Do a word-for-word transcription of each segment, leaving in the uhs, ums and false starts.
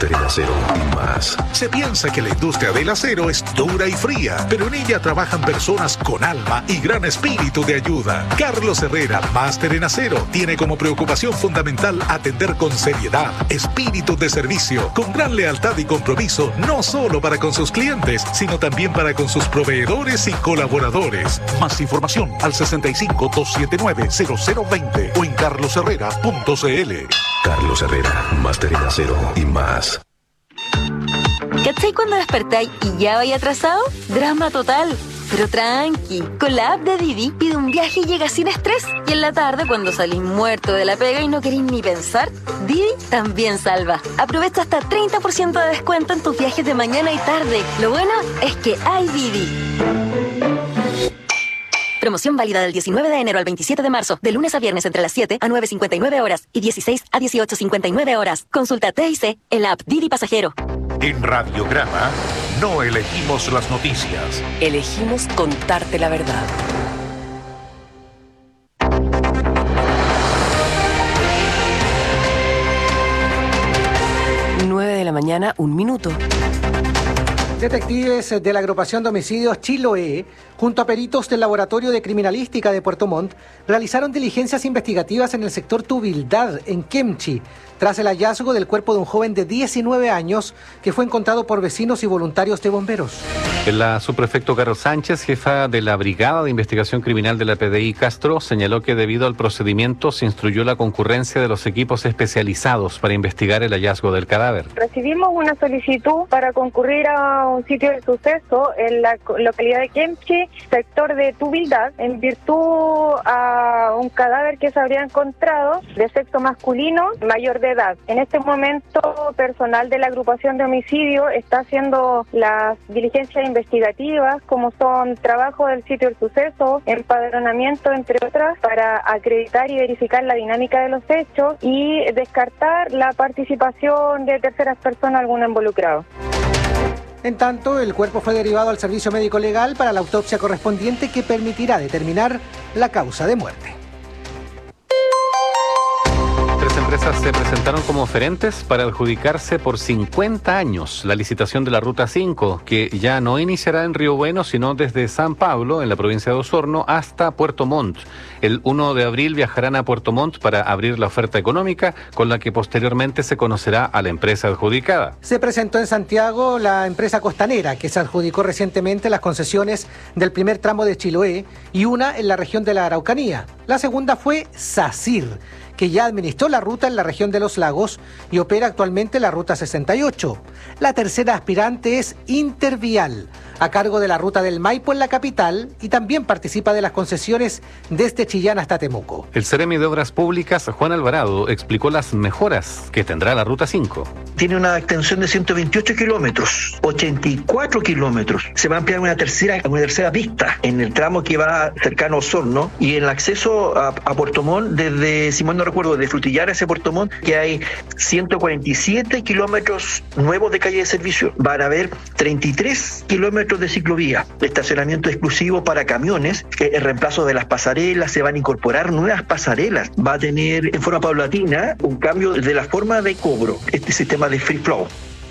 máster en acero y más. Se piensa que la industria del acero es dura y fría, pero en ella trabajan personas con alma y gran espíritu de ayuda. Carlos Herrera, máster en acero, tiene como preocupación fundamental atender con seriedad, espíritu de servicio, con gran lealtad y compromiso, no solo para con sus clientes, sino también para con sus proveedores y colaboradores. Más información al sesenta y cinco, doscientos setenta y nueve, cero cero veinte o en carlos herrera punto c l. Carlos Herrera, máster en acero y más. ¿Cachai cuando despertáis y ya vais atrasado? Drama total. Pero tranqui, con la app de Didi pide un viaje y llega sin estrés. Y en la tarde, cuando salís muerto de la pega y no queréis ni pensar, Didi también salva. Aprovecha hasta treinta por ciento de descuento en tus viajes de mañana y tarde. Lo bueno es que hay Didi. Promoción válida del diecinueve de enero al veintisiete de marzo, de lunes a viernes entre las siete a nueve cincuenta y nueve horas y dieciséis a dieciocho cincuenta y nueve horas. Consulta T I C en la app Didi Pasajero. En Radiograma no elegimos las noticias. Elegimos contarte la verdad. nueve de la mañana, un minuto. Detectives de la agrupación de homicidios Chiloé, junto a peritos del Laboratorio de Criminalística de Puerto Montt, realizaron diligencias investigativas en el sector Tubildad, en Kemchi, tras el hallazgo del cuerpo de un joven de diecinueve años que fue encontrado por vecinos y voluntarios de bomberos. La subprefecto Carol Sánchez, jefa de la Brigada de Investigación Criminal de la P D I Castro, señaló que debido al procedimiento se instruyó la concurrencia de los equipos especializados para investigar el hallazgo del cadáver. Recibimos una solicitud para concurrir a un sitio de suceso en la localidad de Kemchi, sector de Tubildad, en virtud a un cadáver que se habría encontrado de sexo masculino, mayor de edad. En este momento, personal de la agrupación de homicidio está haciendo las diligencias investigativas, como son trabajo del sitio del suceso, empadronamiento, entre otras, para acreditar y verificar la dinámica de los hechos y descartar la participación de terceras personas, alguno involucrado. En tanto, el cuerpo fue derivado al servicio médico legal para la autopsia correspondiente que permitirá determinar la causa de muerte. Tres empresas se presentaron como oferentes para adjudicarse por cincuenta años la licitación de la Ruta cinco, que ya no iniciará en Río Bueno, sino desde San Pablo, en la provincia de Osorno, hasta Puerto Montt. El primero de abril viajarán a Puerto Montt para abrir la oferta económica, con la que posteriormente se conocerá a la empresa adjudicada. Se presentó en Santiago la empresa costanera, que se adjudicó recientemente las concesiones del primer tramo de Chiloé y una en la región de la Araucanía. La segunda fue SACIR, que ya administró la ruta en la región de los lagos y opera actualmente la ruta sesenta y ocho. La tercera aspirante es Intervial, a cargo de la ruta del Maipo en la capital, y también participa de las concesiones desde Chillán hasta Temuco. El Seremi de Obras Públicas, Juan Alvarado, explicó las mejoras que tendrá la Ruta cinco. Tiene una extensión de ciento veintiocho kilómetros, ochenta y cuatro kilómetros. Se va a ampliar una tercera, una tercera pista en el tramo que va cercano a Osorno, y el acceso a, a Puerto Montt desde, si mal no recuerdo, de Frutillar hacia Puerto Montt, que hay ciento cuarenta y siete kilómetros nuevos de calle de servicio. Van a haber treinta y tres kilómetros de ciclovía, estacionamiento exclusivo para camiones, que el reemplazo de las pasarelas, se van a incorporar nuevas pasarelas. Va a tener en forma paulatina un cambio de la forma de cobro, este sistema de free flow.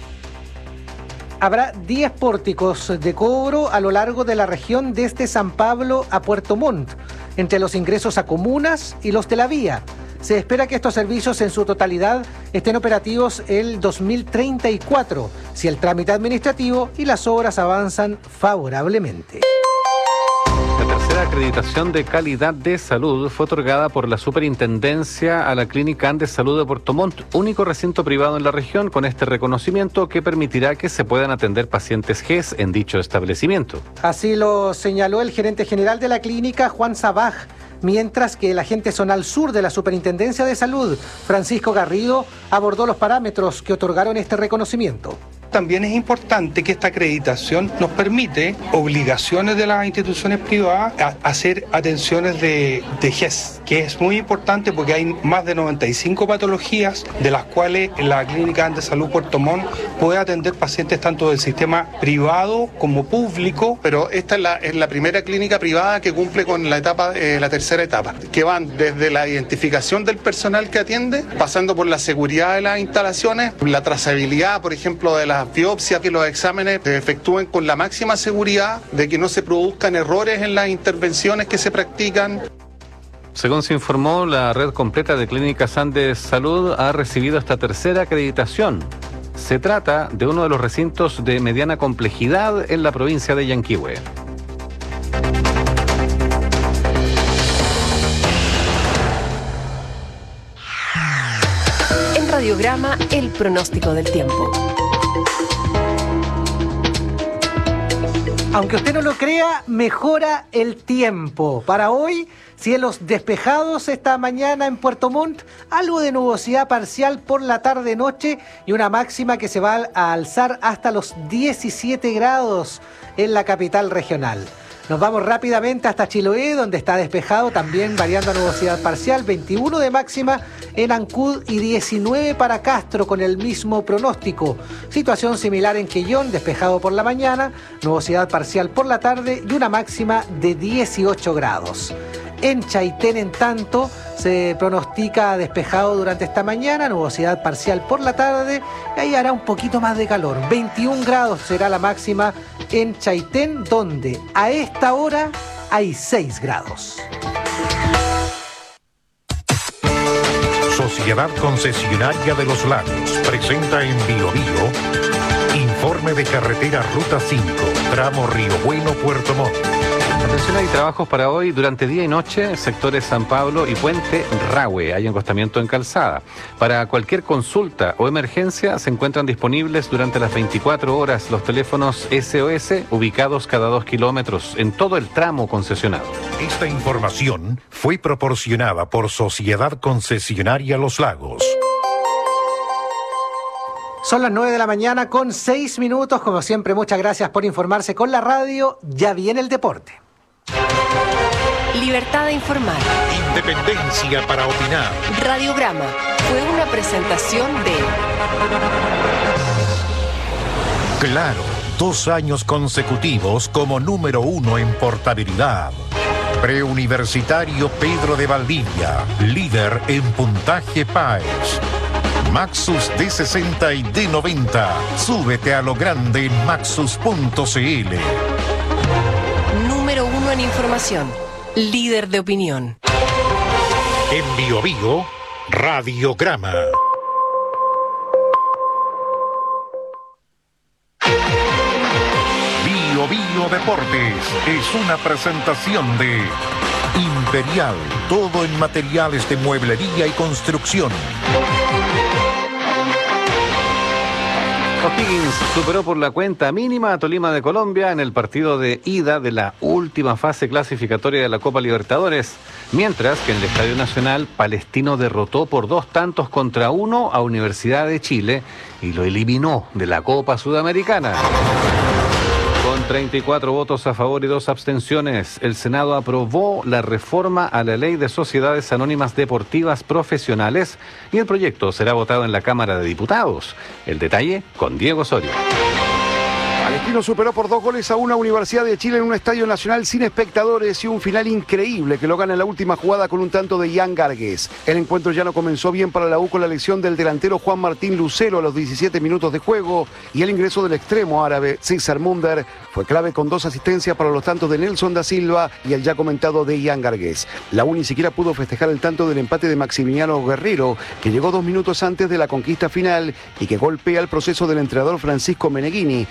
Habrá diez pórticos de cobro a lo largo de la región desde San Pablo a Puerto Montt, entre los ingresos a comunas y los de la vía. Se espera que estos servicios en su totalidad estén operativos el dos mil treinta y cuatro, si el trámite administrativo y las obras avanzan favorablemente. La tercera acreditación de calidad de salud fue otorgada por la Superintendencia a la Clínica Andes Salud de Puerto Montt, único recinto privado en la región con este reconocimiento que permitirá que se puedan atender pacientes G E S en dicho establecimiento. Así lo señaló el gerente general de la clínica, Juan Sabaj, mientras que el agente zonal sur de la Superintendencia de Salud, Francisco Garrido, abordó los parámetros que otorgaron este reconocimiento. también es importante que esta acreditación nos permite obligaciones de las instituciones privadas a hacer atenciones de, de G E S, que es muy importante porque hay más de noventa y cinco patologías de las cuales la Clínica de Salud Puerto Montt puede atender pacientes tanto del sistema privado como público. Pero esta es la, es la primera clínica privada que cumple con la etapa, eh, la tercera etapa, que van desde la identificación del personal que atiende, pasando por la seguridad de las instalaciones, la trazabilidad, por ejemplo, de las biopsias, que los exámenes se efectúen con la máxima seguridad, de que no se produzcan errores en las intervenciones que se practican. Según se informó, la red completa de clínicas Andes Salud ha recibido esta tercera acreditación. Se trata de uno de los recintos de mediana complejidad en la provincia de Yanquihue. En Radiograma, el pronóstico del tiempo. Aunque usted no lo crea, mejora el tiempo. Para hoy, cielos despejados esta mañana en Puerto Montt, algo de nubosidad parcial por la tarde-noche y una máxima que se va a alzar hasta los diecisiete grados en la capital regional. Nos vamos rápidamente hasta Chiloé, donde está despejado, también variando a nubosidad parcial, veintiuno de máxima en Ancud y diecinueve para Castro con el mismo pronóstico. Situación similar en Quellón, despejado por la mañana, nubosidad parcial por la tarde y una máxima de dieciocho grados. En Chaitén, en tanto, se pronostica despejado durante esta mañana, nubosidad parcial por la tarde, y ahí hará un poquito más de calor. veintiún grados será la máxima en Chaitén, donde a esta hora hay seis grados. Sociedad Concesionaria de los Lagos presenta en Bio Bio informe de carretera Ruta cinco, tramo Río Bueno, Puerto Montt. Atención, hay trabajos para hoy durante día y noche, sectores San Pablo y Puente Rahue. Hay encostamiento en calzada. Para cualquier consulta o emergencia se encuentran disponibles durante las veinticuatro horas los teléfonos S O S ubicados cada dos kilómetros en todo el tramo concesionado. Esta información fue proporcionada por Sociedad Concesionaria Los Lagos. Son las nueve de la mañana con seis minutos. Como siempre, muchas gracias por informarse con la radio. Ya viene el deporte. Libertad de informar. Independencia para opinar. Radiograma fue una presentación de Claro, dos años consecutivos como número uno en portabilidad. Preuniversitario Pedro de Valdivia, líder en puntaje P A E S. Maxus D sesenta y D noventa. Súbete a lo grande en maxus punto c l. Número uno en información. Líder de opinión. En Bio Bio, Radiograma. Bio Bio Deportes es una presentación de Imperial, todo en materiales de mueblería y construcción. O'Higgins superó por la cuenta mínima a Tolima de Colombia en el partido de ida de la última fase clasificatoria de la Copa Libertadores, mientras que en el Estadio Nacional Palestino derrotó por dos tantos contra uno a Universidad de Chile y lo eliminó de la Copa Sudamericana. Con treinta y cuatro votos a favor y dos abstenciones, el Senado aprobó la reforma a la Ley de Sociedades Anónimas Deportivas Profesionales y el proyecto será votado en la Cámara de Diputados. El detalle con Diego Osorio. Palestino superó por dos goles a una Universidad de Chile en un estadio nacional sin espectadores y un final increíble que lo gana en la última jugada con un tanto de Ian Gargues. El encuentro ya no comenzó bien para la U con la lesión del delantero Juan Martín Lucero a los diecisiete minutos de juego y el ingreso del extremo árabe César Munder fue clave con dos asistencias para los tantos de Nelson da Silva y el ya comentado de Ian Gargues. La U ni siquiera pudo festejar el tanto del empate de Maximiliano Guerrero, que llegó dos minutos antes de la conquista final y que golpea el proceso del entrenador Francisco Meneghini, que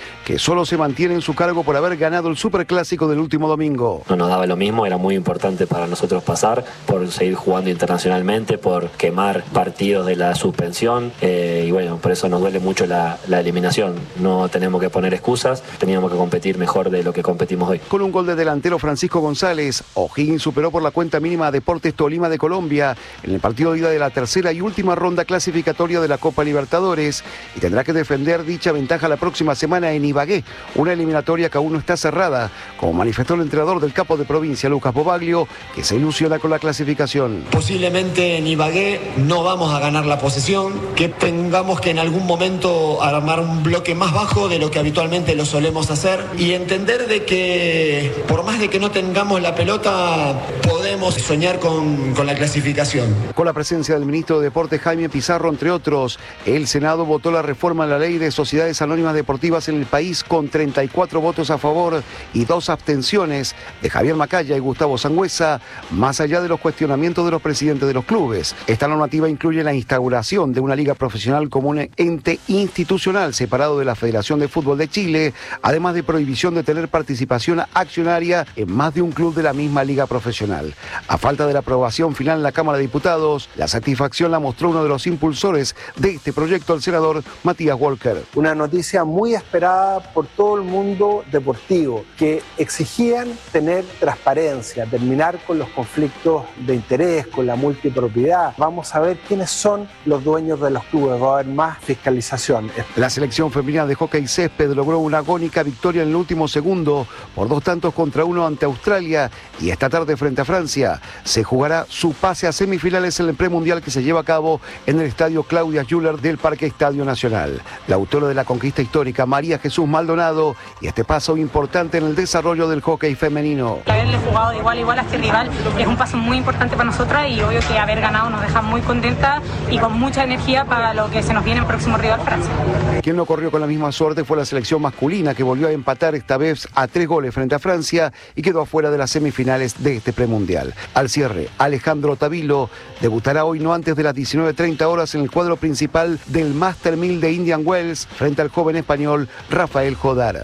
solo se mantiene en su cargo por haber ganado el Superclásico del último domingo. No nos daba lo mismo, era muy importante para nosotros pasar, por seguir jugando internacionalmente, por quemar partidos de la suspensión, eh, y bueno, por eso nos duele mucho la, la eliminación. No tenemos que poner excusas, teníamos que competir mejor de lo que competimos hoy. Con un gol de delantero Francisco González, O'Higgins superó por la cuenta mínima a Deportes Tolima de Colombia en el partido de ida de la tercera y última ronda clasificatoria de la Copa Libertadores y tendrá que defender dicha ventaja la próxima semana en Ibagué, una eliminatoria que aún no está cerrada, como manifestó el entrenador del capo de provincia, Lucas Bobaglio, que se ilusiona con la clasificación. Posiblemente en Ibagué no vamos a ganar la posesión, que tengamos que en algún momento armar un bloque más bajo de lo que habitualmente lo solemos hacer y entender de que por más de que no tengamos la pelota, podemos soñar con, con la clasificación. Con la presencia del ministro de Deportes Jaime Pizarro, entre otros, el Senado votó la reforma a la ley de sociedades anónimas deportivas en el país con treinta y cuatro votos a favor y dos abstenciones de Javier Macaya y Gustavo Sangüesa, más allá de los cuestionamientos de los presidentes de los clubes. Esta normativa incluye la instauración de una liga profesional como un ente institucional separado de la Federación de Fútbol de Chile, además de prohibición de tener participación accionaria en más de un club de la misma liga profesional. A falta de la aprobación final en la Cámara de Diputados, la satisfacción la mostró uno de los impulsores de este proyecto, el senador Matías Walker. Una noticia muy esperada por todo el mundo deportivo, que exigían tener transparencia, terminar con los conflictos de interés, con la multipropiedad. Vamos a ver quiénes son los dueños de los clubes, va a haber más fiscalización. La selección femenina de hockey césped logró una agónica victoria en el último segundo por dos tantos contra uno ante Australia y esta tarde frente a Francia se jugará su pase a semifinales en el premundial que se lleva a cabo en el estadio Claudia Müller del Parque Estadio Nacional. La autora de la conquista histórica, María Jesús Maldonado, y este paso importante en el desarrollo del hockey femenino. Haberle jugado de igual a igual a este rival es un paso muy importante para nosotras y obvio que haber ganado nos deja muy contentas y con mucha energía para lo que se nos viene el próximo rival, Francia. Quien no corrió con la misma suerte fue la selección masculina, que volvió a empatar esta vez a tres goles frente a Francia y quedó afuera de las semifinales de este premundial. Al cierre, Alejandro Tavilo debutará hoy no antes de las diecinueve treinta horas en el cuadro principal del Master mil de Indian Wells frente al joven español Rafael Jodar.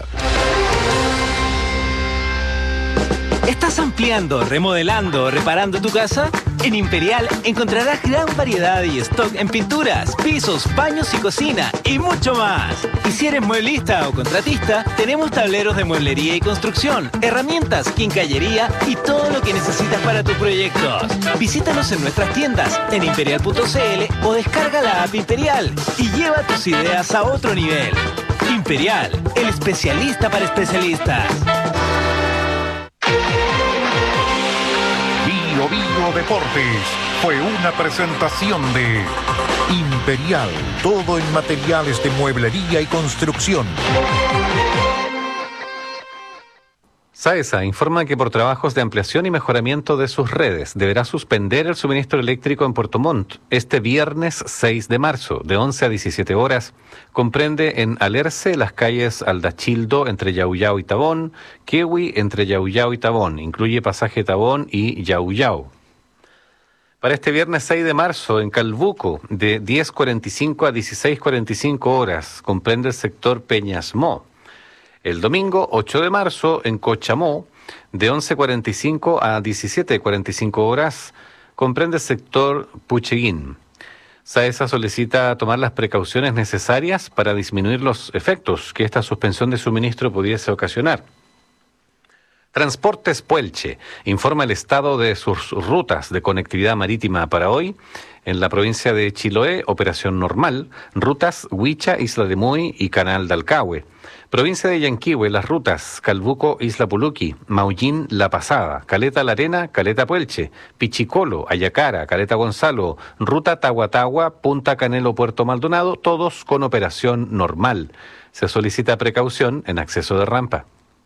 ¿Estás ampliando, remodelando o reparando tu casa? En Imperial encontrarás gran variedad y stock en pinturas, pisos, baños y cocina y mucho más. Y si eres mueblista o contratista, tenemos tableros de mueblería y construcción, herramientas, quincallería y todo lo que necesitas para tus proyectos. Visítanos en nuestras tiendas en imperial punto c l o descarga la app Imperial y lleva tus ideas a otro nivel. Imperial, el especialista para especialistas. Bio Bio Deportes fue una presentación de Imperial, todo en materiales de mueblería y construcción. SAESA informa que por trabajos de ampliación y mejoramiento de sus redes deberá suspender el suministro eléctrico en Puerto Montt este viernes seis de marzo, de once a diecisiete horas. Comprende en Alerce las calles Aldachildo entre Yauyao y Tabón, Kewi entre Yauyao y Tabón, incluye pasaje Tabón y Yauyao. Para este viernes seis de marzo, en Calbuco, de diez cuarenta y cinco a dieciséis cuarenta y cinco horas, comprende el sector Peñasmó. El domingo ocho de marzo, en Cochamó, de once cuarenta y cinco a diecisiete cuarenta y cinco horas, comprende el sector Pucheguín. SAESA solicita tomar las precauciones necesarias para disminuir los efectos que esta suspensión de suministro pudiese ocasionar. Transportes Puelche informa el estado de sus rutas de conectividad marítima para hoy. En la provincia de Chiloé, operación normal, rutas Huicha, Isla de Muy y Canal de Alcahue. Provincia de Yanquihue, las rutas Calbuco, Isla Puluqui, Maullín, La Pasada, Caleta La Arena, Caleta Puelche, Pichicolo, Ayacara, Caleta Gonzalo, ruta Tahuatahua, Punta Canelo, Puerto Maldonado, todos con operación normal. Se solicita precaución en acceso de rampa.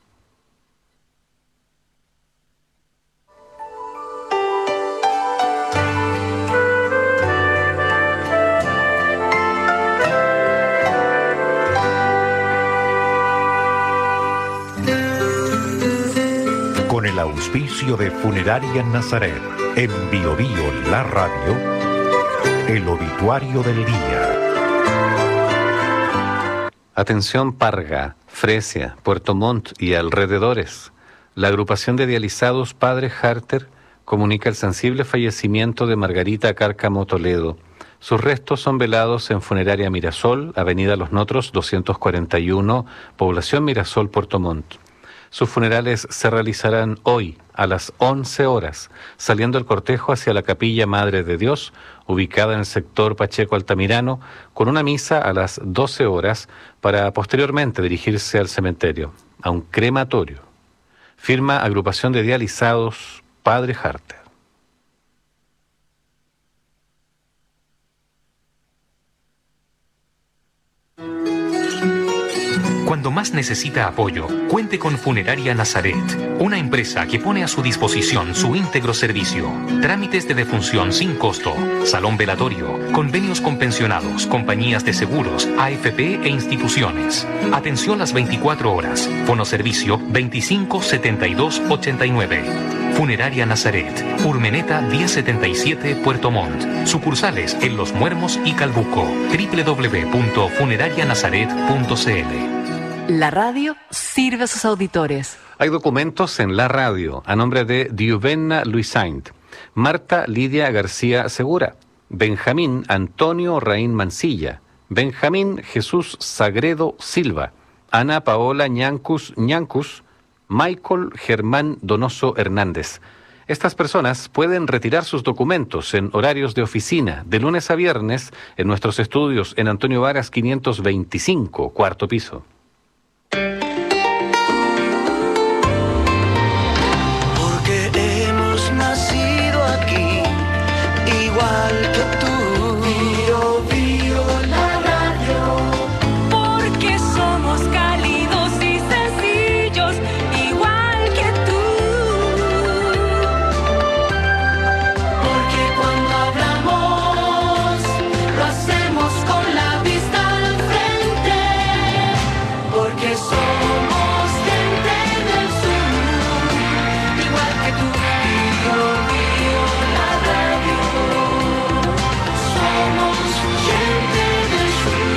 Con el auspicio de Funeraria Nazaret, en Bio Bio La Radio, el obituario del día. Atención Parga, Fresia, Puerto Montt y alrededores. La agrupación de dializados Padre Harter comunica el sensible fallecimiento de Margarita Cárcamo Toledo. Sus restos son velados en Funeraria Mirasol, Avenida Los Notros doscientos cuarenta y uno, Población Mirasol, Puerto Montt. Sus funerales se realizarán hoy a las once horas, saliendo el cortejo hacia la Capilla Madre de Dios, ubicada en el sector Pacheco Altamirano, con una misa a las doce horas para posteriormente dirigirse al cementerio, a un crematorio. Firma Agrupación de Dializados Padre Harter. Cuando más necesita apoyo, cuente con Funeraria Nazaret, una empresa que pone a su disposición su íntegro servicio. Trámites de defunción sin costo, salón velatorio, convenios con pensionados, compañías de seguros, A F P e instituciones. Atención las veinticuatro horas. Fonoservicio veinticinco setenta y dos ochenta y nueve. Funeraria Nazaret, Urmeneta diez setenta y siete, Puerto Montt. Sucursales en Los Muermos y Calbuco. doble u doble u doble u punto funeraria nazaret punto c l. La radio sirve a sus auditores. Hay documentos en la radio a nombre de Diuvenna Luisaint, Marta Lidia García Segura, Benjamín Antonio Raín Mancilla, Benjamín Jesús Sagredo Silva, Ana Paola Ñancus Ñancus, Michael Germán Donoso Hernández. Estas personas pueden retirar sus documentos en horarios de oficina de lunes a viernes en nuestros estudios en Antonio Varas quinientos veinticinco, cuarto piso. Porque hemos nacido aquí, igual que tú. Bio, bio, la radio. Porque somos cálidos y sencillos, igual que tú. Porque cuando hablamos, lo hacemos con la vista al frente. Porque somos gente del sur, igual que tú. Bio, bio, la radio. Somos gente del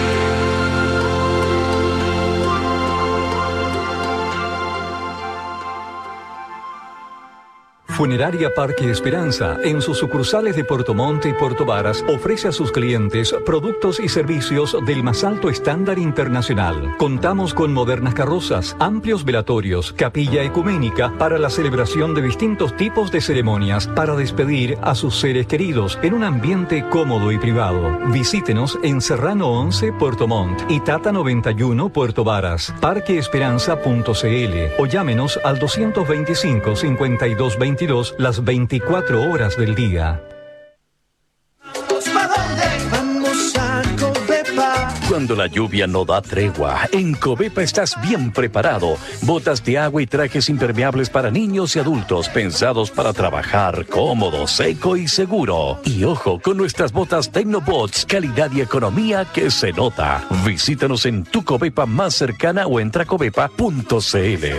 Funeraria Parque Esperanza, en sus sucursales de Puerto Montt y Puerto Varas, ofrece a sus clientes productos y servicios del más alto estándar internacional. Contamos con modernas carrozas, amplios velatorios, capilla ecuménica para la celebración de distintos tipos de ceremonias para despedir a sus seres queridos en un ambiente cómodo y privado. Visítenos en Serrano once, Puerto Montt y Tata noventa y uno, Puerto Varas, parque esperanza punto c l o llámenos al doscientos veinticinco, cincuenta y dos veintidós las veinticuatro horas del día. ¿Para dónde? Vamos a Covepa. Cuando la lluvia no da tregua, en Covepa estás bien preparado. Botas de agua y trajes impermeables para niños y adultos, pensados para trabajar cómodo, seco y seguro. Y ojo, con nuestras botas Tecnobots, calidad y economía que se nota. Visítanos en tu Covepa más cercana o entra a covepa punto c l.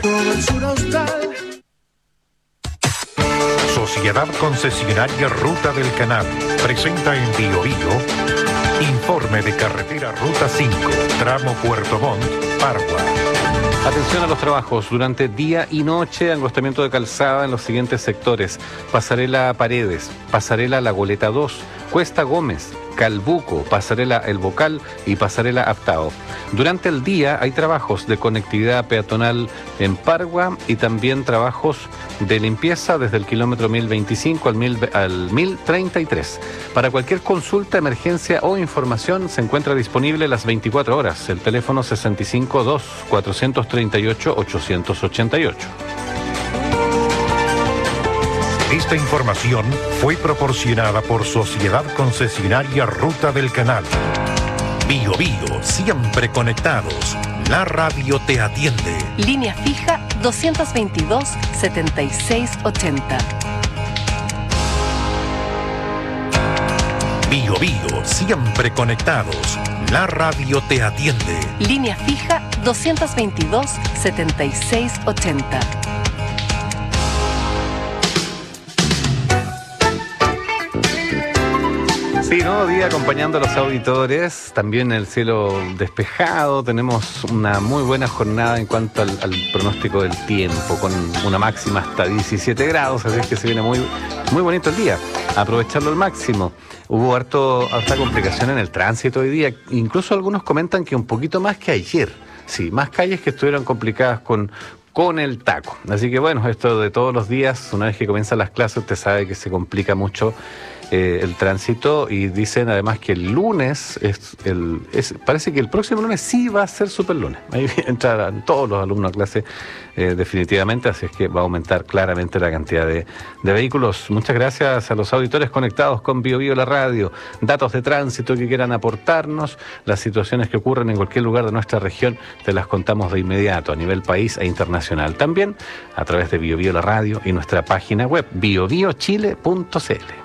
Sociedad Concesionaria Ruta del Canal presenta en Bio Bio informe de carretera Ruta cinco, tramo Puerto Montt, Pargua. Atención a los trabajos. Durante día y noche, angostamiento de calzada en los siguientes sectores: Pasarela Paredes, Pasarela La Goleta dos, Cuesta Gómez, Calbuco, Pasarela El Bocal y Pasarela Aptao. Durante el día hay trabajos de conectividad peatonal en Pargua y también trabajos de limpieza desde el kilómetro mil veinticinco al, mil, al mil treinta y tres. Para cualquier consulta, emergencia o información se encuentra disponible las veinticuatro horas. El teléfono sesenta y cinco dos, cuatrocientos treinta y ocho, ochocientos ochenta y ocho. Esta información fue proporcionada por Sociedad Concesionaria Ruta del Canal. Bio Bio, siempre conectados. La radio te atiende. Línea fija doscientos veintidós, setenta y seis ochenta. Bio Bio, siempre conectados. La radio te atiende. Línea fija doscientos veintidós, setenta y seis ochenta. Sí, nuevo día acompañando a los auditores, también el cielo despejado, tenemos una muy buena jornada en cuanto al, al pronóstico del tiempo, con una máxima hasta diecisiete grados, así es que se viene muy, muy bonito el día, aprovecharlo al máximo. Hubo harto, harta complicación en el tránsito hoy día, incluso algunos comentan que un poquito más que ayer, sí, más calles que estuvieron complicadas con... con el taco. Así que bueno, esto de todos los días, una vez que comienzan las clases, usted sabe que se complica mucho eh, el tránsito, y dicen además que el lunes, es el es, parece que el próximo lunes sí va a ser super lunes. Ahí entrarán todos los alumnos a clase eh, definitivamente, así es que va a aumentar claramente la cantidad de, de vehículos. Muchas gracias a los auditores conectados con Bio Bio la radio. Datos de tránsito que quieran aportarnos, las situaciones que ocurren en cualquier lugar de nuestra región, te las contamos de inmediato a nivel país e internacional. También a través de Bio Bio la radio y nuestra página web bio bio chile punto c l.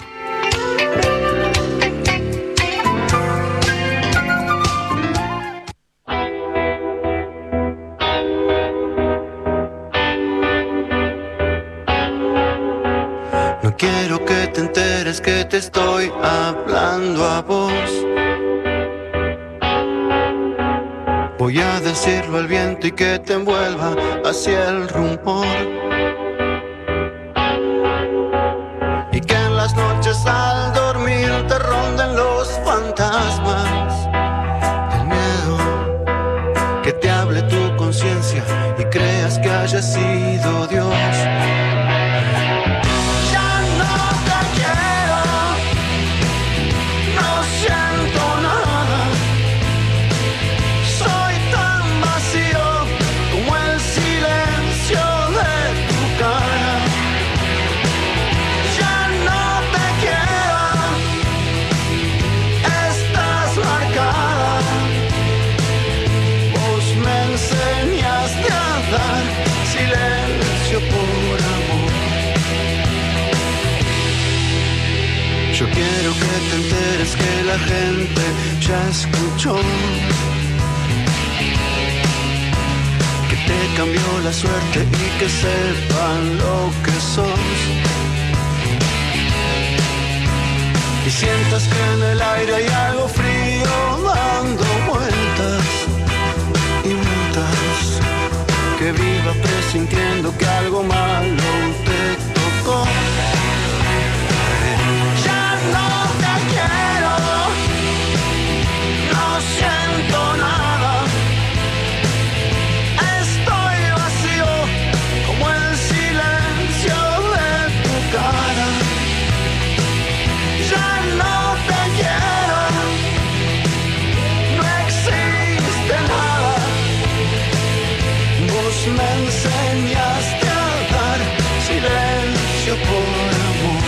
No quiero que te enteres que te estoy hablando a vos. Voy a decirlo al viento y que te envuelva hacia el rumor. Y que en las noches al dormir te ronden los fantasmas del miedo. Que te hable tu conciencia y creas que haya sido Dios. Yo quiero que te enteres que la gente ya escuchó, que te cambió la suerte y que sepan lo que sos. Y sientas que en el aire hay algo frío dando vueltas y vueltas. Que viva presintiendo que algo malo te tocó. No siento nada, estoy vacío como el silencio de tu cara. Ya no te quiero, no existe nada. Vos me enseñaste a dar silencio por amor.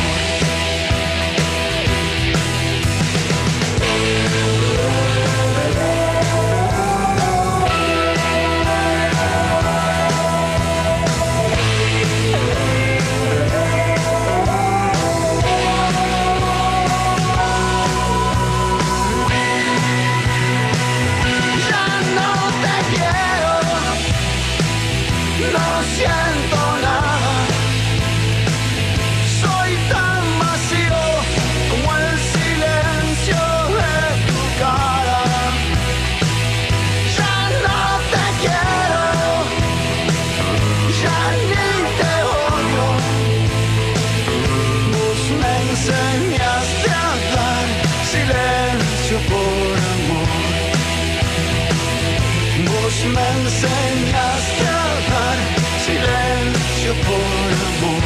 No siento nada, soy tan vacío como el silencio de tu cara. Ya no te quiero, ya ni te odio. Vos me enseñaste a dar silencio por amor. Vos me enseñaste a dar silencio por amor.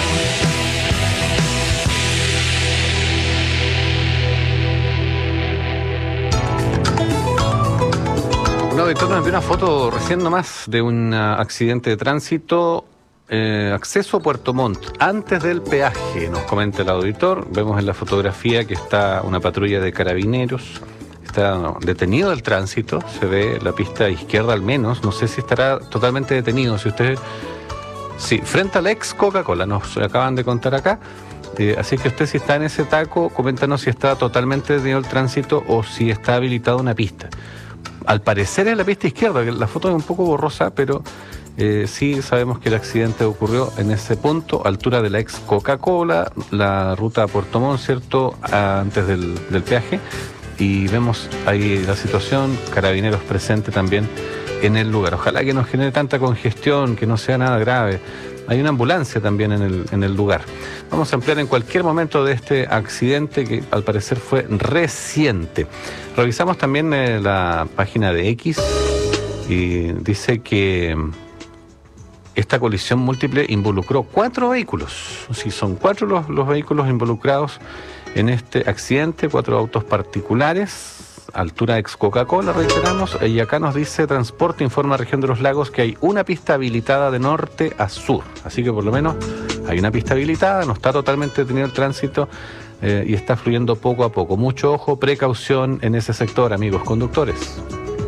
Un auditor nos envió una foto recién nomás de un uh, accidente de tránsito, eh, acceso a Puerto Montt, antes del peaje, nos comenta el auditor. Vemos en la fotografía que está una patrulla de carabineros. Está no, detenido el tránsito, se ve la pista izquierda al menos, no sé si estará totalmente detenido. Si usted, sí, frente al ex Coca-Cola, nos acaban de contar acá. Eh, así que usted, si está en ese taco, coméntanos si está totalmente detenido el tránsito o si está habilitada una pista. al parecer en la pista izquierda, que la foto es un poco borrosa, pero eh, sí sabemos que el accidente ocurrió en ese punto, altura de la ex Coca-Cola, la ruta a Puerto Montt, ¿cierto?, antes del, del peaje, y vemos ahí la situación, carabineros presentes también en el lugar. Ojalá que no genere tanta congestión, que no sea nada grave. Hay una ambulancia también en el, en el lugar. Vamos a ampliar en cualquier momento de este accidente que al parecer fue reciente. Revisamos también eh, la página de X y dice que esta colisión múltiple involucró cuatro vehículos. Sí, son cuatro los, los vehículos involucrados en este accidente, cuatro autos particulares. Altura ex Coca-Cola, reiteramos, y acá nos dice Transporte, informa Región de los Lagos que hay una pista habilitada de norte a sur, así que por lo menos hay una pista habilitada, no está totalmente detenido el tránsito eh, y está fluyendo poco a poco. Mucho ojo, precaución en ese sector, amigos conductores.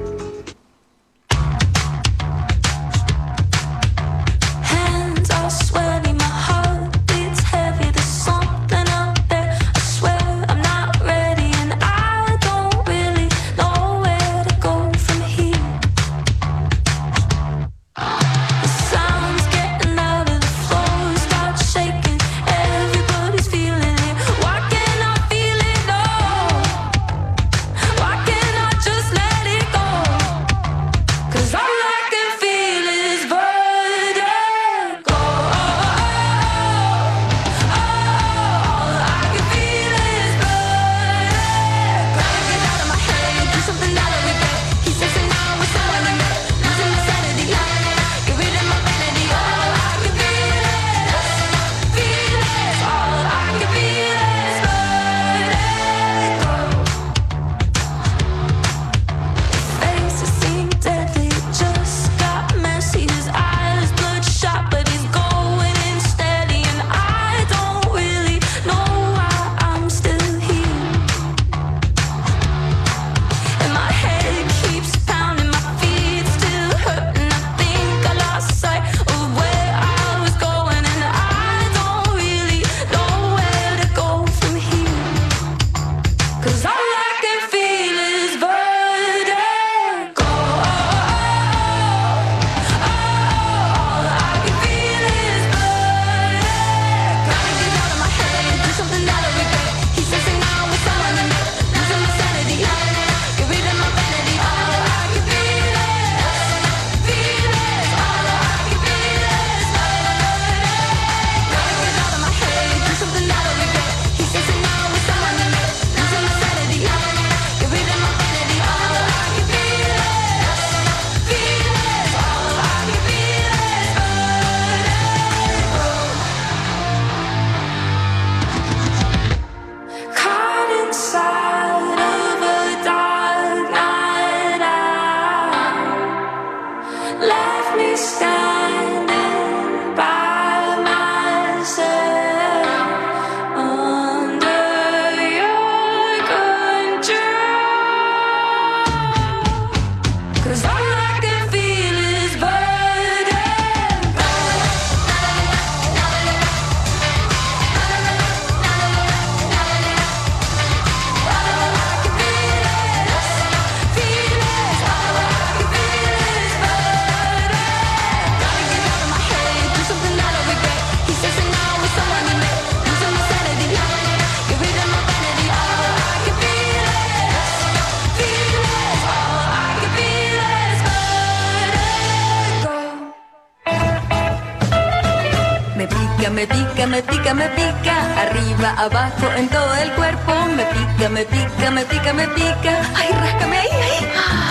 Me pica, me pica, me pica, arriba, abajo, en todo el cuerpo. Me pica, me pica, me pica, me pica. Ay, ráscame ahí, ahí.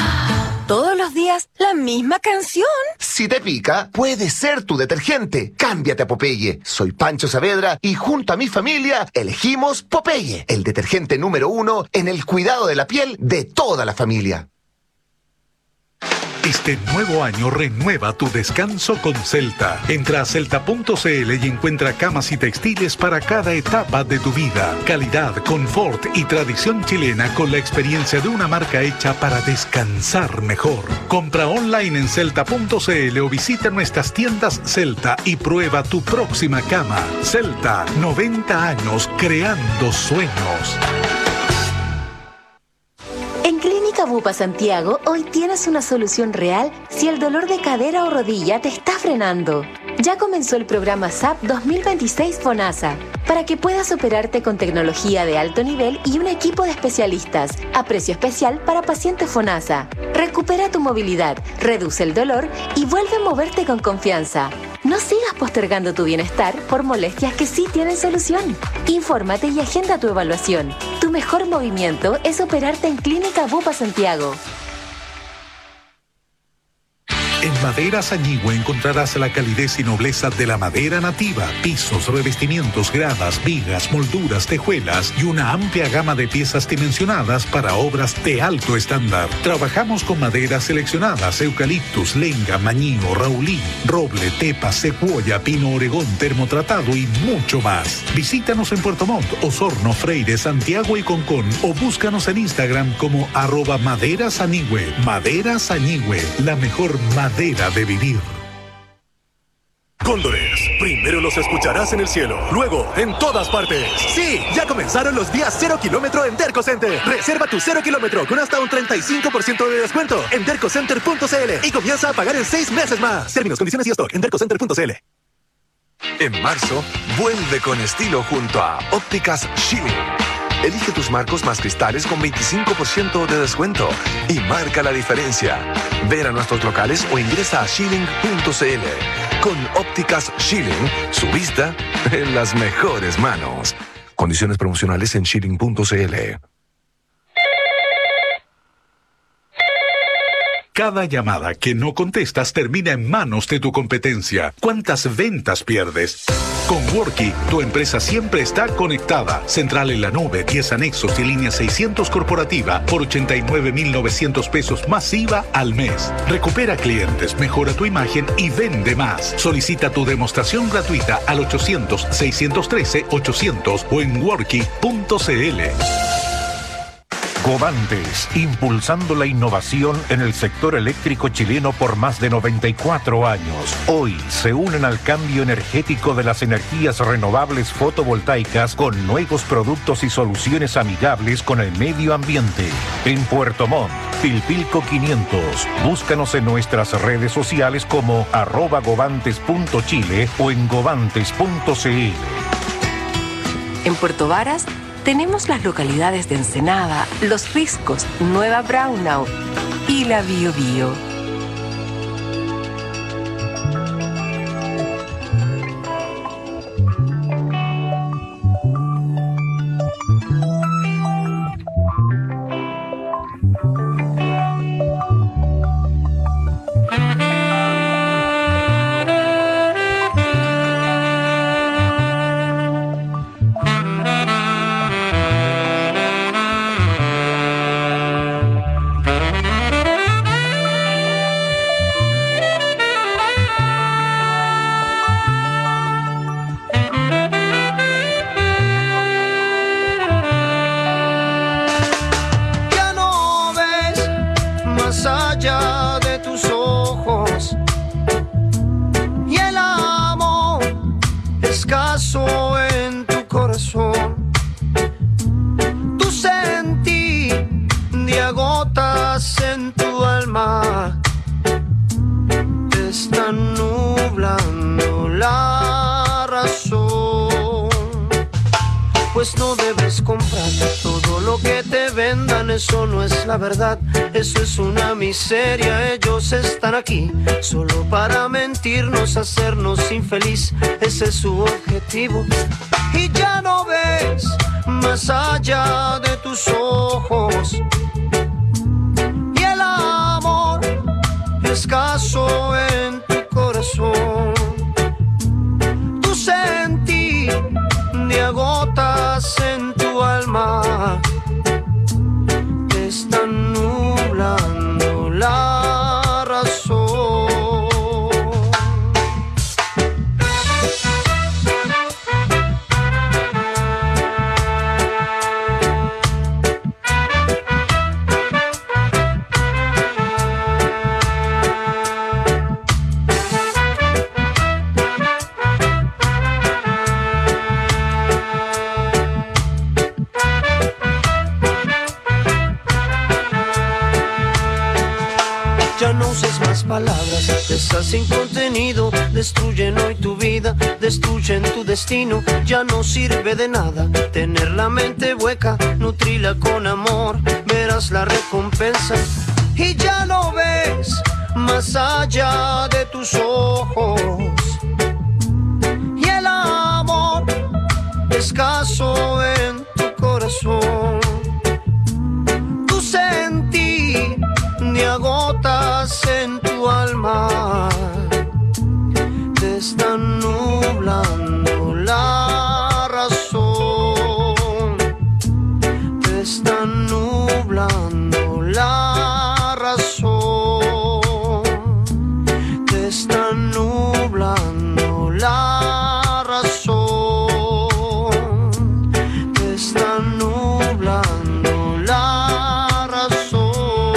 Todos los días, la misma canción. Si te pica, puede ser tu detergente. Cámbiate a Popeye. Soy Pancho Saavedra y junto a mi familia elegimos Popeye, el detergente número uno en el cuidado de la piel de toda la familia. Este nuevo año renueva tu descanso con Celta. Entra a celta punto c l y encuentra camas y textiles para cada etapa de tu vida. Calidad, confort y tradición chilena con la experiencia de una marca hecha para descansar mejor. Compra online en celta punto c l o visita nuestras tiendas Celta y prueba tu próxima cama. Celta, noventa años creando sueños. En Clínica Bupa Santiago, hoy tienes una solución real si el dolor de cadera o rodilla te está frenando. Ya comenzó el programa S A P dos mil veintiséis FONASA, para que puedas operarte con tecnología de alto nivel y un equipo de especialistas, a precio especial para pacientes FONASA. Recupera tu movilidad, reduce el dolor y vuelve a moverte con confianza. No sigas postergando tu bienestar por molestias que sí tienen solución. Infórmate y agenda tu evaluación. Tu mejor movimiento es operarte en Clínica Bupa Santiago. En Maderas Añigüe encontrarás la calidez y nobleza de la madera nativa, pisos, revestimientos, gradas, vigas, molduras, tejuelas y una amplia gama de piezas dimensionadas para obras de alto estándar. Trabajamos con maderas seleccionadas: eucaliptus, lenga, mañío, raulín, roble, tepa, secuoya, pino oregón, termotratado y mucho más. Visítanos en Puerto Montt, Osorno, Freire, Santiago y Concón o búscanos en Instagram como arroba Maderas Añigüe. Maderas Añigüe, la mejor madera de vivir. Cóndores, primero los escucharás en el cielo, luego en todas partes. Sí, ya comenzaron los días cero kilómetro en Derco Center. Reserva tu cero kilómetro con hasta un treinta y cinco por ciento de descuento en derco center punto c l y comienza a pagar en seis meses más. Términos, condiciones y stock en derco center punto c l. En marzo, vuelve con estilo junto a Ópticas Schilling. Elige tus marcos más cristales con veinticinco por ciento de descuento y marca la diferencia. Ven a nuestros locales o ingresa a schilling punto c l. Con Ópticas Schilling, su vista en las mejores manos. Condiciones promocionales en schilling punto c l. Cada llamada que no contestas termina en manos de tu competencia. ¿Cuántas ventas pierdes? Con Worky, tu empresa siempre está conectada. Central en la nube, diez anexos y línea seiscientos corporativa por ochenta y nueve mil novecientos pesos más I V A al mes. Recupera clientes, mejora tu imagen y vende más. Solicita tu demostración gratuita al ochocientos, seiscientos trece, ochocientos o en worky punto c l. Covantes, impulsando la innovación en el sector eléctrico chileno por más de noventa y cuatro años. Hoy se unen al cambio energético de las energías renovables fotovoltaicas con nuevos productos y soluciones amigables con el medio ambiente. En Puerto Montt, Pilpilco quinientos. Búscanos en nuestras redes sociales como arroba govantes punto chile o en govantes punto c l. En Puerto Varas tenemos las localidades de Ensenada, Los Riscos, Nueva Braunau y la Bio Bio. La verdad, eso es una miseria. Ellos están aquí solo para mentirnos, hacernos infeliz. Ese es su objetivo. Y ya no ves más allá de tus ojos. Y el amor escaso en tu corazón. Tu sentir de agotas en tu alma. Están nublando la razón. las palabras, esas sin contenido, destruyen hoy tu vida, destruyen tu destino. Ya no sirve de nada tener la mente hueca, nutrila con amor, verás la recompensa. Y ya no ves más allá de tus ojos, y el amor escaso en tu corazón. Tu sentir te agotas en tu alma, te están nublando la razón, te están nublando la razón, te están nublando la razón, te están nublando la razón.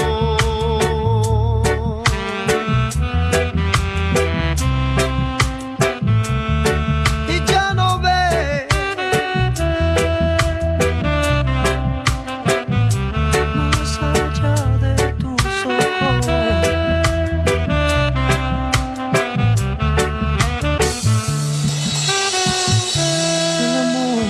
Y ya no ves más allá de tus ojos. El amor.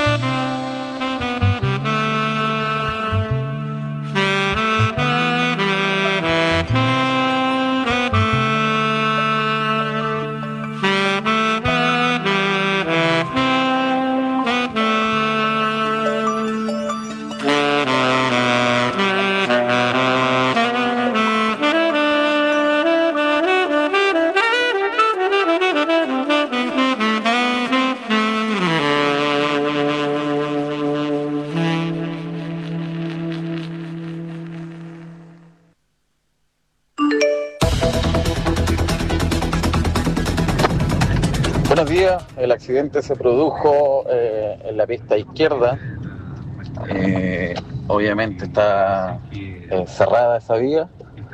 Buenos días, el accidente se produjo eh, en la pista izquierda. Eh, obviamente está eh, cerrada esa vía.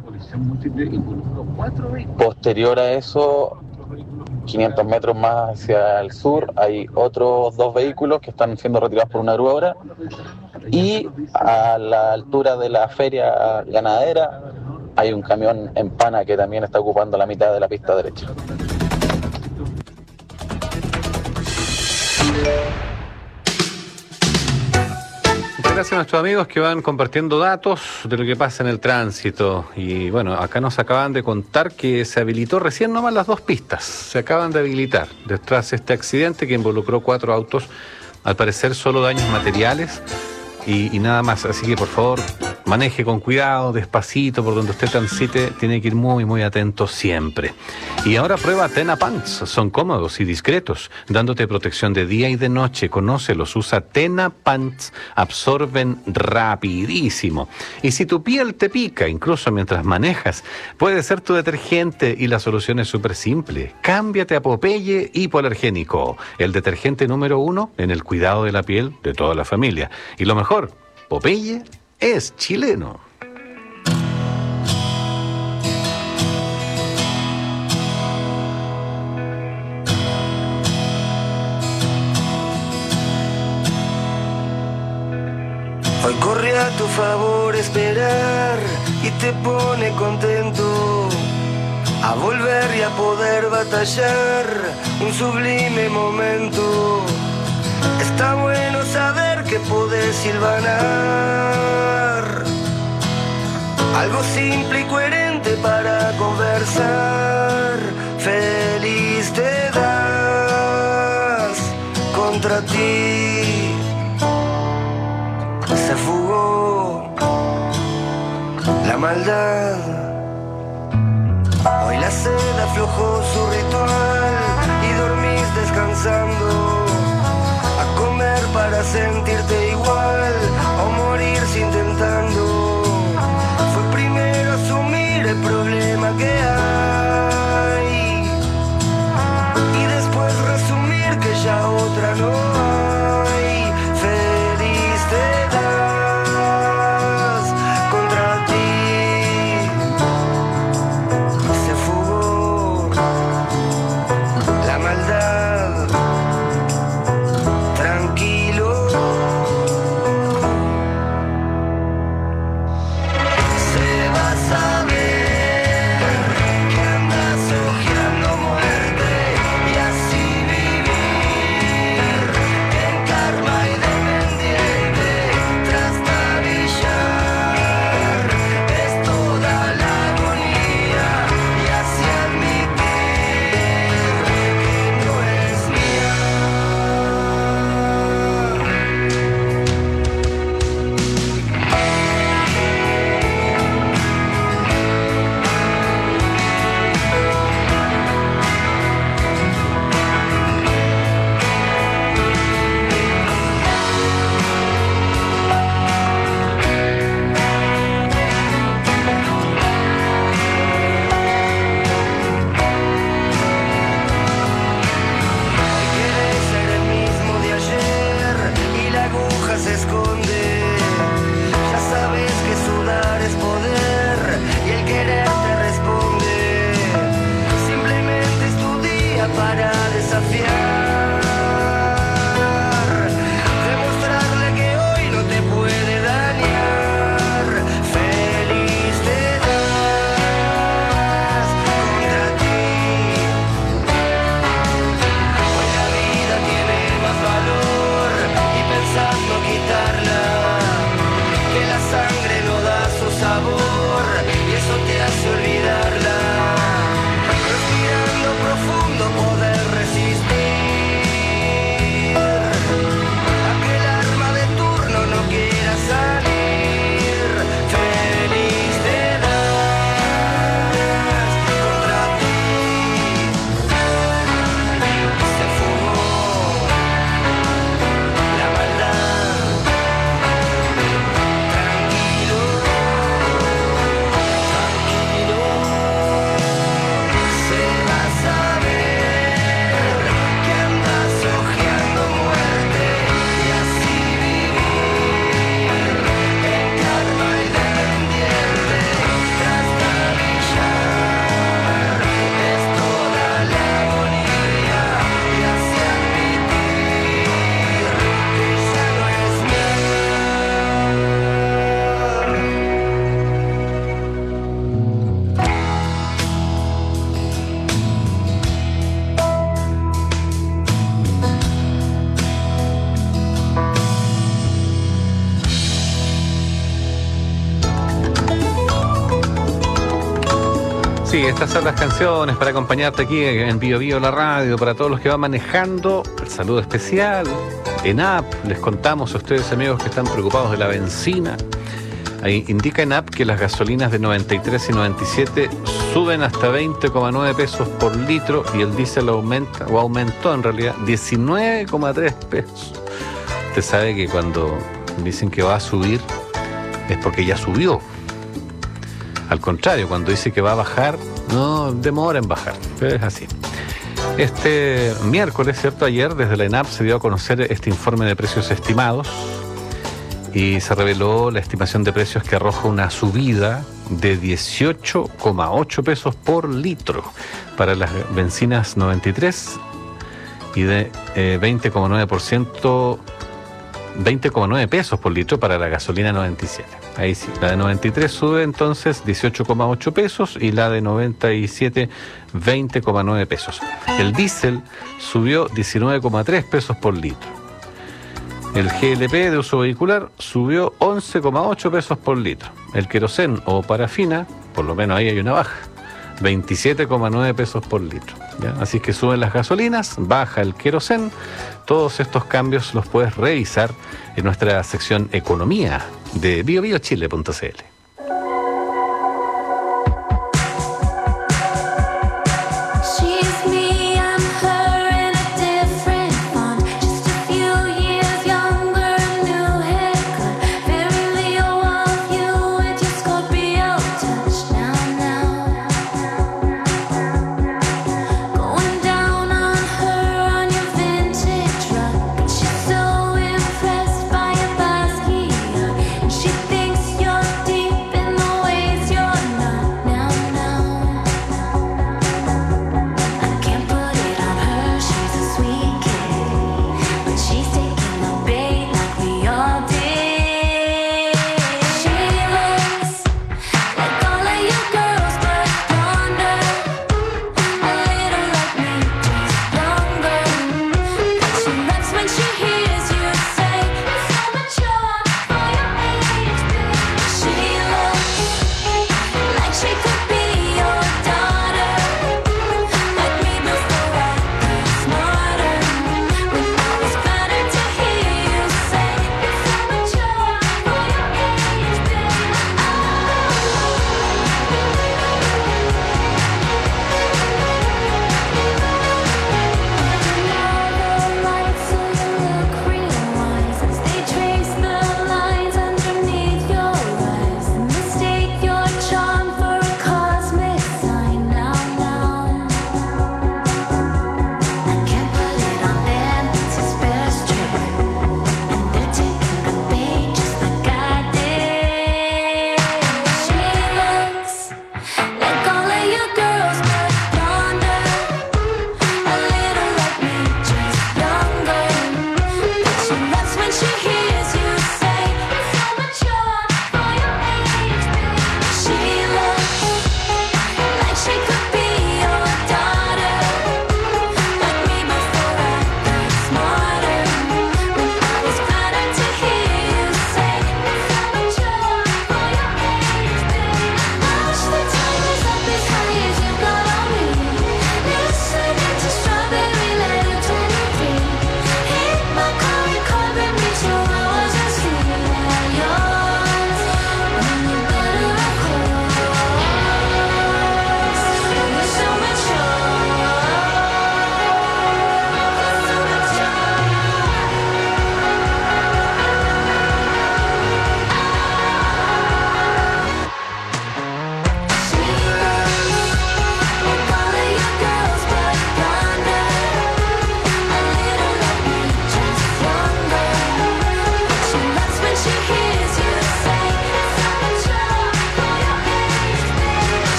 Posterior a eso, quinientos metros más hacia el sur, hay otros dos vehículos que están siendo retirados por una grúa ahora. Y a la altura de la feria ganadera hay un camión en pana que también está ocupando la mitad de la pista derecha. Gracias a nuestros amigos que van compartiendo datos de lo que pasa en el tránsito. Y bueno, acá nos acaban de contar que se habilitó recién nomás las dos pistas. Se acaban de habilitar detrás de este accidente que involucró cuatro autos. Al parecer solo daños materiales y, y nada más. Así que por favor, maneje con cuidado, despacito, por donde usted transite. Tiene que ir muy, muy atento siempre. Y ahora prueba Tena Pants. Son cómodos y discretos, dándote protección de día y de noche. Conócelos, usa Tena Pants. Absorben rapidísimo. Y si tu piel te pica, incluso mientras manejas, puede ser tu detergente y la solución es súper simple. Cámbiate a Popeye Hipoalergénico, el detergente número uno en el cuidado de la piel de toda la familia. Y lo mejor, Popeye es chileno. Hoy corre a tu favor esperar y te pone contento a volver y a poder batallar un sublime momento. Está bueno saber que podés silbanar algo simple y coherente para conversar. Feliz te das contra ti. Se fugó la maldad. Hoy la sed aflojó su ritual y dormís descansando. A comer para sentirte igual o morirse intentando. Fue primero asumir el problema que hay y después resumir que ya otra no hay. Feliz te das contra ti. Se fugó la maldad. Tranquilo, se va a saber estas son las canciones para acompañarte aquí en Bio Bio la radio, para todos los que van manejando. El saludo especial. En App les contamos a ustedes, amigos, que están preocupados de la benzina. Ahí indica en App que las gasolinas de noventa y tres y noventa y siete suben hasta veinte coma nueve pesos por litro y el diésel aumenta, o aumentó en realidad, diecinueve coma tres pesos. Usted sabe que cuando dicen que va a subir es porque ya subió. Al contrario, cuando dice que va a bajar, no demora en bajar, pero es así. Este miércoles, ¿cierto? Ayer desde la ENAP se dio a conocer este informe de precios estimados y se reveló la estimación de precios que arroja una subida de dieciocho coma ocho pesos por litro para las bencinas noventa y tres y de eh, veinte coma nueve por ciento, veinte coma nueve pesos por litro para la gasolina noventa y siete. Ahí sí, la de noventa y tres sube entonces dieciocho coma ocho pesos y la de noventa y siete veinte coma nueve pesos. El diésel subió diecinueve coma tres pesos por litro. El G L P de uso vehicular subió once coma ocho pesos por litro. El querosén o parafina, por lo menos ahí hay una baja, veintisiete coma nueve pesos por litro. ¿Ya? Así que suben las gasolinas, baja el querosén. Todos estos cambios los puedes revisar en nuestra sección Economía de bio bio chile punto c l. She thinks you're deep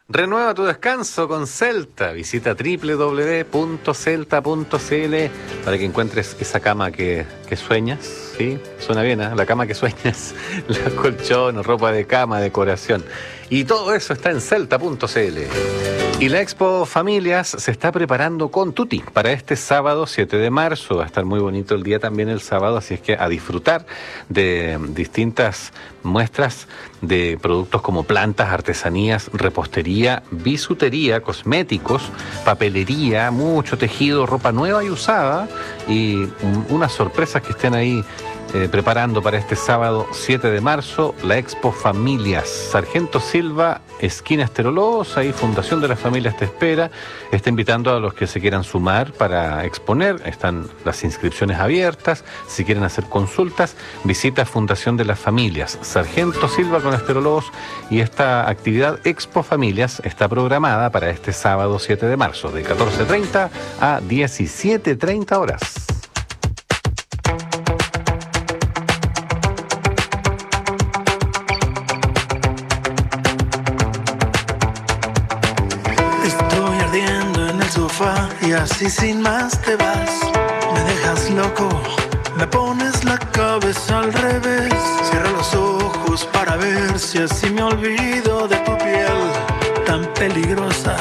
Renueva tu descanso con Celta. Visita doble u doble u doble u punto celta punto c l para que encuentres esa cama que, que sueñas. ¿Sí? Suena bien, ¿eh? La cama que sueñas, los colchones, ropa de cama, decoración. Y todo eso está en celta punto c l. Y la Expo Familias se está preparando con Tutti para este sábado siete de marzo. Va a estar muy bonito el día también el sábado, así es que a disfrutar de distintas muestras de productos como plantas, artesanías, repostería, bisutería, cosméticos, papelería, mucho tejido, ropa nueva y usada y um, unas sorpresas que estén ahí Eh, preparando para este sábado siete de marzo, la Expo Familias. Sargento Silva, esquina Esterolós, ahí Fundación de las Familias te espera. Está invitando a los que se quieran sumar para exponer. Están las inscripciones abiertas. Si quieren hacer consultas, visita Fundación de las Familias. Sargento Silva con Esterolós. Y esta actividad Expo Familias está programada para este sábado siete de marzo, de catorce treinta a diecisiete treinta horas. Y así sin más te vas, me dejas loco, me pones la cabeza al revés. Cierro los ojos para ver si así me olvido de tu piel tan peligrosa.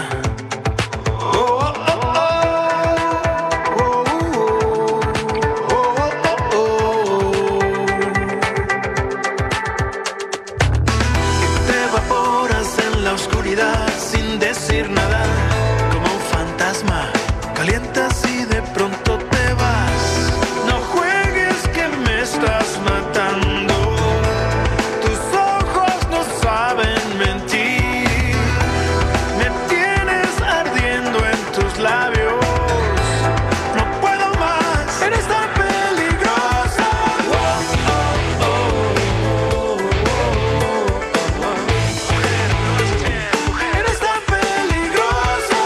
Te evaporas en la oscuridad sin decir nada. Calientas y de pronto te vas. No juegues que me estás matando. Tus ojos no saben mentir. Me tienes ardiendo en tus labios. No puedo más. Eres tan peligrosa. Oh, oh, oh, oh, oh, oh. Eres tan peligrosa.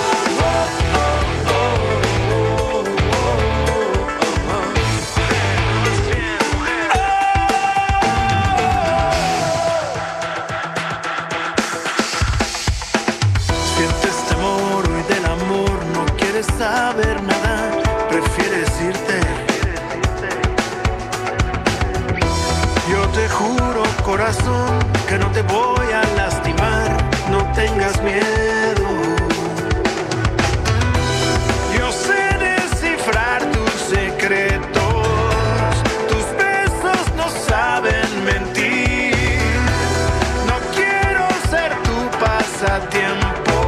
Saber nada, prefieres irte. Yo te juro, corazón, que no te voy a lastimar, no tengas miedo. Yo sé descifrar tus secretos, tus besos no saben mentir. No quiero ser tu pasatiempo.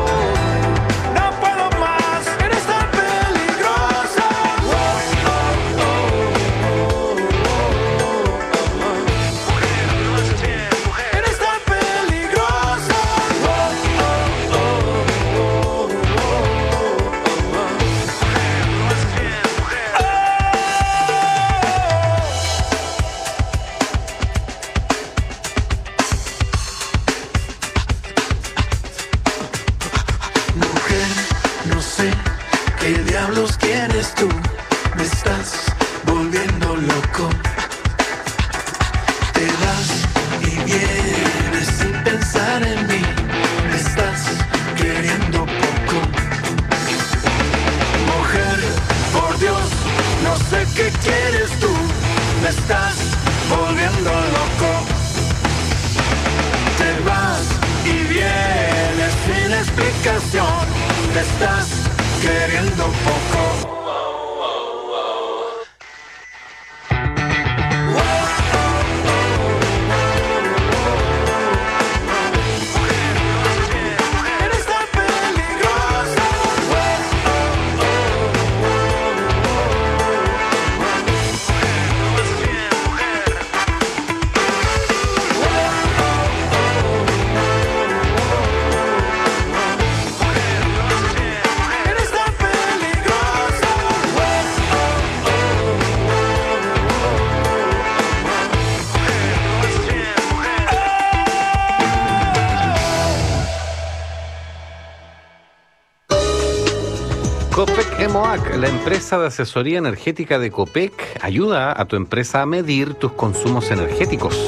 Copec Emoac, la empresa de asesoría energética de Copec, ayuda a tu empresa a medir tus consumos energéticos.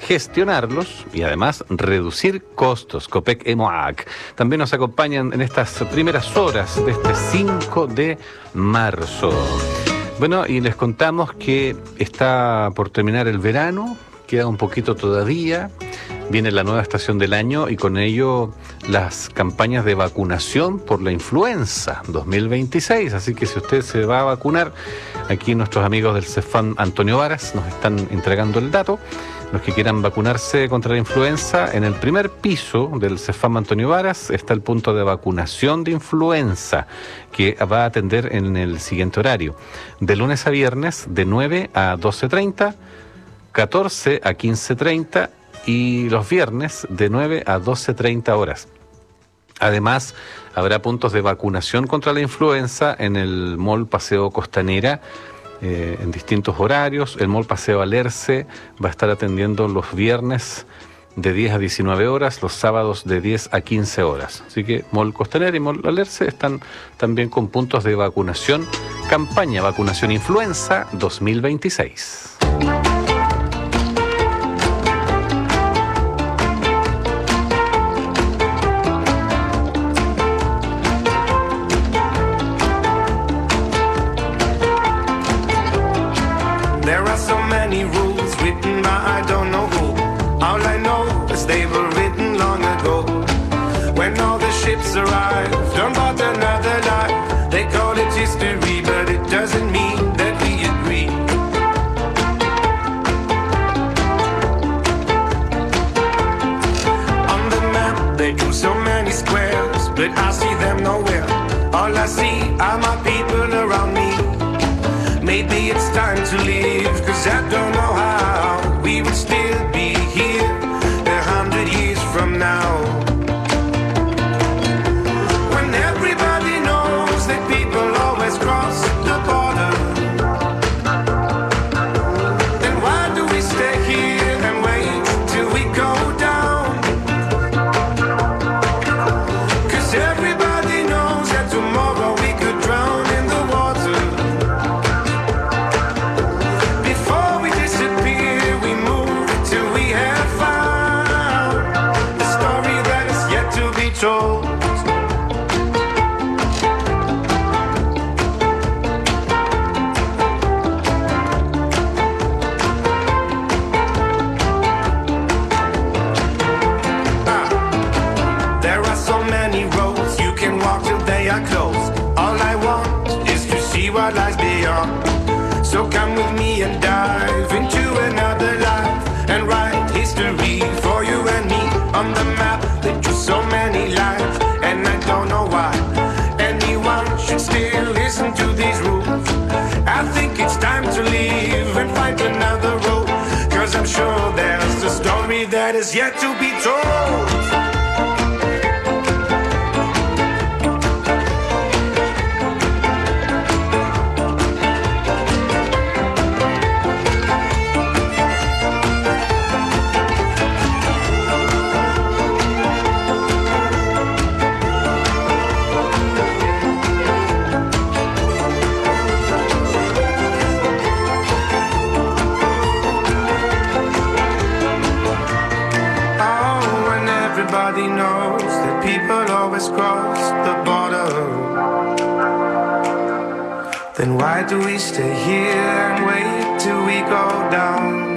gestionarlos y además reducir costos. Copec Emoac también nos acompañan en estas primeras horas de este cinco de marzo. Bueno, y les contamos que está por terminar el verano, queda un poquito todavía, viene la nueva estación del año y con ello las campañas de vacunación por la influenza dos mil veintiséis, así que si usted se va a vacunar, aquí nuestros amigos del Cefam Antonio Varas nos están entregando el dato. Los que quieran vacunarse contra la influenza, en el primer piso del Cefam Antonio Varas está el punto de vacunación de influenza que va a atender en el siguiente horario, de lunes a viernes de nueve a doce treinta, catorce a quince treinta y los viernes de nueve a doce treinta horas. Además, habrá puntos de vacunación contra la influenza en el Mall Paseo Costanera, eh, en distintos horarios. El Mall Paseo Alerce va a estar atendiendo los viernes de diez a diecinueve horas, los sábados de diez a quince horas. Así que Mall Costanera y Mall Alerce están también con puntos de vacunación. Campaña Vacunación Influenza dos mil veintiséis. There are so many rules written by I don't know who. All I know is they were written long ago. When all the ships arrive, don't bother another life. They call it history, but it doesn't mean that we agree. On the map, they do so many squares, but I see them nowhere. All I see are my people around me. Maybe it's time to leave, cause I don't know how we would still be here a hundred years from now. When everybody knows that people always cross the border, then why do we stay here and wait till we go down? Cause everybody knows that tomorrow we could drown in the water. Told. Ah, there are so many roads you can walk till they are closed. All I want is to see what lies beyond. So come with me and dive into another life and write history for you and me on the map. So many lives, and I don't know why anyone should still listen to these rules. I think it's time to leave and find another road, cause I'm sure there's a story that is yet to be told. Everybody knows that people always cross the border. Then why do we stay here and wait till we go down?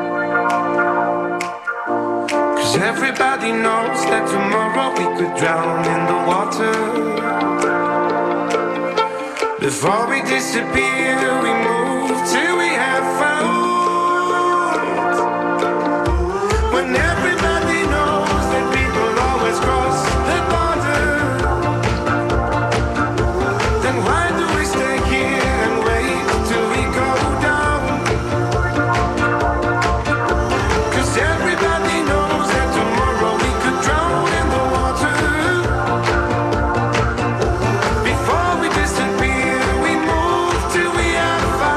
Cause everybody knows that tomorrow we could drown in the water. Before we disappear, we move till we have found. When everybody knows that people always cross the border, then why do we stay here and wait till we go down? Cause everybody knows that tomorrow we could drown in the water. Before we disappear, we move till we have found.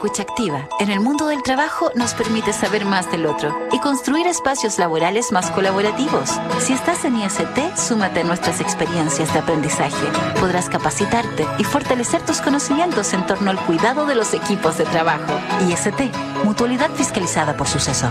escucha activa en el mundo del trabajo nos permite saber más del otro y construir espacios laborales más colaborativos. Si estás en I S T, súmate a nuestras experiencias de aprendizaje. Podrás capacitarte y fortalecer tus conocimientos en torno al cuidado de los equipos de trabajo. I S T, Mutualidad fiscalizada por Suceso.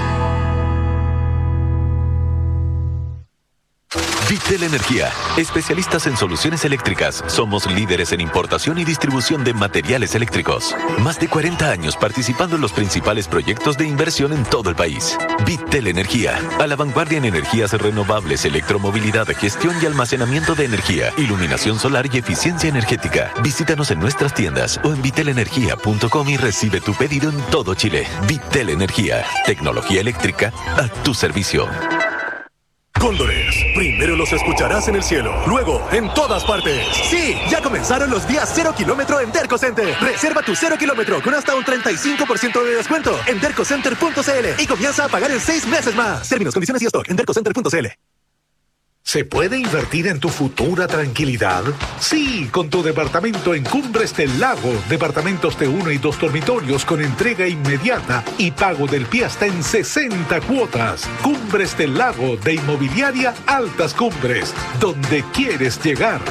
Vitel Energía, especialistas en soluciones eléctricas. Somos líderes en importación y distribución de materiales eléctricos. Más de cuarenta años participando en los principales proyectos de inversión en todo el país. Vitel Energía, a la vanguardia en energías renovables, electromovilidad, gestión y almacenamiento de energía, iluminación solar y eficiencia energética. Visítanos en nuestras tiendas o en vitel energía punto com y recibe tu pedido en todo Chile. Vitel Energía, tecnología eléctrica a tu servicio. Cóndores, primero los escucharás en el cielo, luego en todas partes. Sí, ya comenzaron los días cero kilómetro en Derco Center. Reserva tu cero kilómetro con hasta un treinta y cinco por ciento de descuento en derco center punto c l y comienza a pagar en seis meses más. Términos, condiciones y stock en derco center punto c l. ¿Se puede invertir en tu futura tranquilidad? Sí, con tu departamento en Cumbres del Lago. Departamentos de uno y dos dormitorios con entrega inmediata y pago del pie hasta en sesenta cuotas. Cumbres del Lago de Inmobiliaria Altas Cumbres, donde quieres llegar.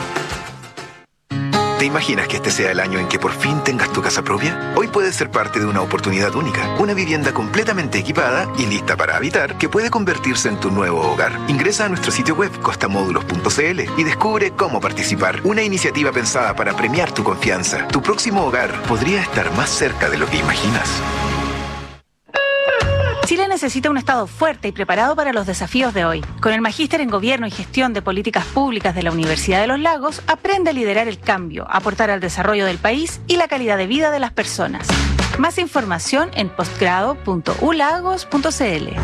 ¿Te imaginas que este sea el año en que por fin tengas tu casa propia? Hoy puedes ser parte de una oportunidad única, una vivienda completamente equipada y lista para habitar que puede convertirse en tu nuevo hogar. Ingresa a nuestro sitio web costamódulos punto c l y descubre cómo participar. Una iniciativa pensada para premiar tu confianza. Tu próximo hogar podría estar más cerca de lo que imaginas. Chile necesita un Estado fuerte y preparado para los desafíos de hoy. Con el Magíster en Gobierno y Gestión de Políticas Públicas de la Universidad de los Lagos, aprende a liderar el cambio, aportar al desarrollo del país y la calidad de vida de las personas. Más información en postgrado punto u lagos punto c l.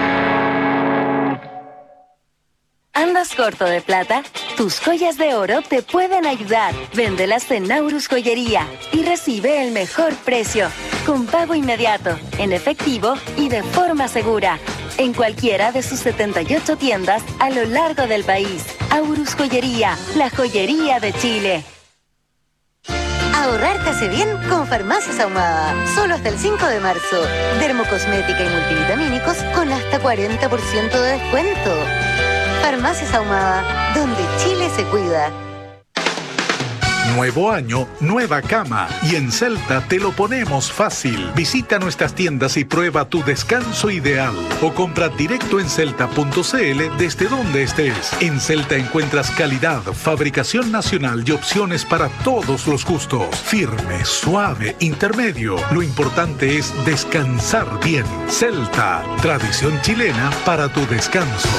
¿Andas corto de plata? Tus joyas de oro te pueden ayudar. Véndelas en Naurus Joyería y recibe el mejor precio, con pago inmediato, en efectivo y de forma segura, en cualquiera de sus setenta y ocho tiendas a lo largo del país. Aurus Joyería, la joyería de Chile. Ahorrar te hace bien con Farmacias Ahumada. Solo hasta el cinco de marzo. Dermocosmética y multivitamínicos con hasta cuarenta por ciento de descuento. Farmacias Ahumada, donde Chile se cuida. Nuevo año, nueva cama. Y en Celta te lo ponemos fácil. Visita nuestras tiendas y prueba tu descanso ideal. O compra directo en celta punto c l desde donde estés. En Celta encuentras calidad, fabricación nacional y opciones para todos los gustos. Firme, suave, intermedio. Lo importante es descansar bien. Celta, tradición chilena para tu descanso.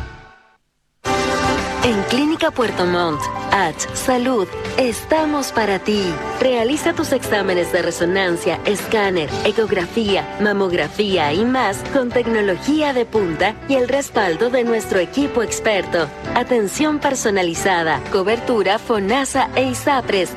En Clínica Puerto Montt, H Salud, estamos para ti. Realiza tus exámenes de resonancia, escáner, ecografía, mamografía y más con tecnología de punta y el respaldo de nuestro equipo experto. Atención personalizada, cobertura FONASA e ISAPRES.